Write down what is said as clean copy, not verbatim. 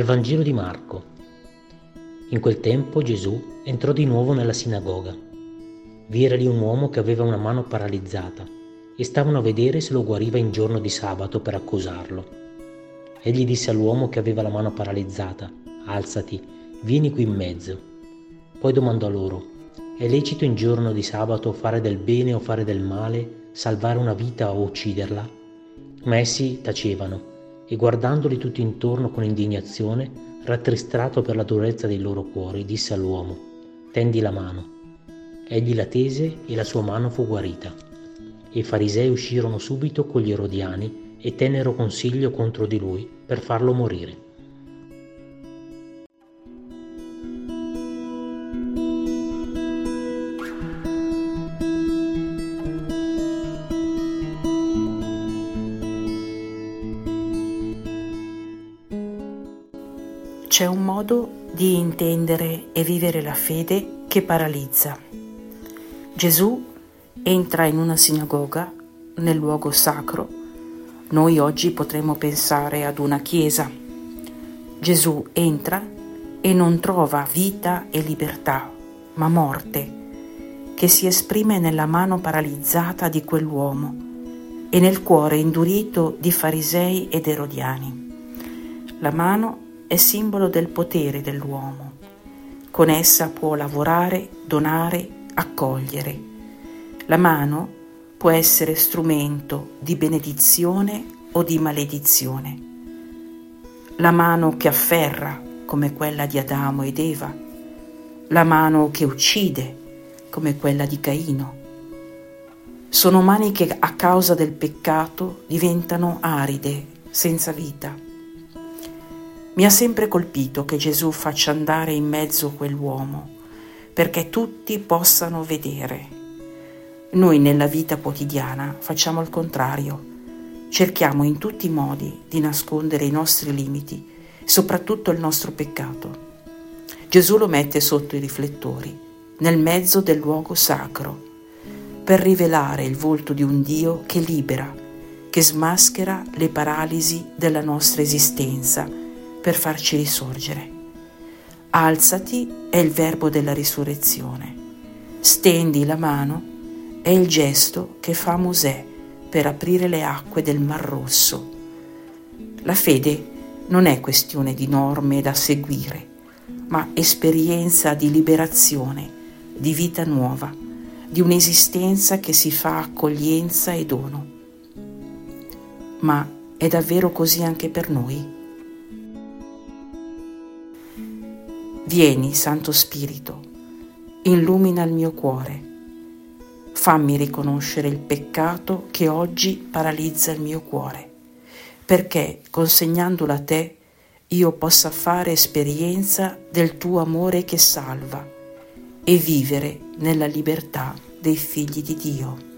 Dal Vangelo di Marco. In quel tempo Gesù entrò di nuovo nella sinagoga. Vi era lì un uomo che aveva una mano paralizzata e stavano a vedere se lo guariva in giorno di sabato per accusarlo. Egli disse all'uomo che aveva la mano paralizzata: «Alzati, vieni qui in mezzo». Poi domandò loro: «È lecito in giorno di sabato fare del bene o fare del male, salvare una vita o ucciderla?» Ma essi tacevano, e guardandoli tutti intorno con indignazione, rattristato per la durezza dei loro cuori, disse all'uomo: «Tendi la mano». Egli la tese e la sua mano fu guarita. E i farisei uscirono subito con gli erodiani e tennero consiglio contro di lui per farlo morire. C'è un modo di intendere e vivere la fede che paralizza. Gesù entra in una sinagoga, nel luogo sacro. Noi oggi potremmo pensare ad una chiesa. Gesù entra e non trova vita e libertà, ma morte, che si esprime nella mano paralizzata di quell'uomo e nel cuore indurito di farisei ed erodiani. La mano è simbolo del potere dell'uomo. Con essa può lavorare, donare, accogliere. La mano può essere strumento di benedizione o di maledizione. La mano che afferra, come quella di Adamo ed Eva. La mano che uccide, come quella di Caino. Sono mani che a causa del peccato diventano aride, senza vita. Mi ha sempre colpito che Gesù faccia andare in mezzo quell'uomo, perché tutti possano vedere. Noi nella vita quotidiana facciamo il contrario. Cerchiamo in tutti i modi di nascondere i nostri limiti, soprattutto il nostro peccato. Gesù lo mette sotto i riflettori, nel mezzo del luogo sacro, per rivelare il volto di un Dio che libera, che smaschera le paralisi della nostra esistenza, per farci risorgere. Alzati è il verbo della risurrezione. Stendi la mano è il gesto che fa Mosè per aprire le acque del Mar Rosso. La fede non è questione di norme da seguire, ma esperienza di liberazione, di vita nuova, di un'esistenza che si fa accoglienza e dono. Ma è davvero così anche per noi? Vieni, Santo Spirito, illumina il mio cuore, fammi riconoscere il peccato che oggi paralizza il mio cuore, perché consegnandolo a te io possa fare esperienza del tuo amore che salva e vivere nella libertà dei figli di Dio.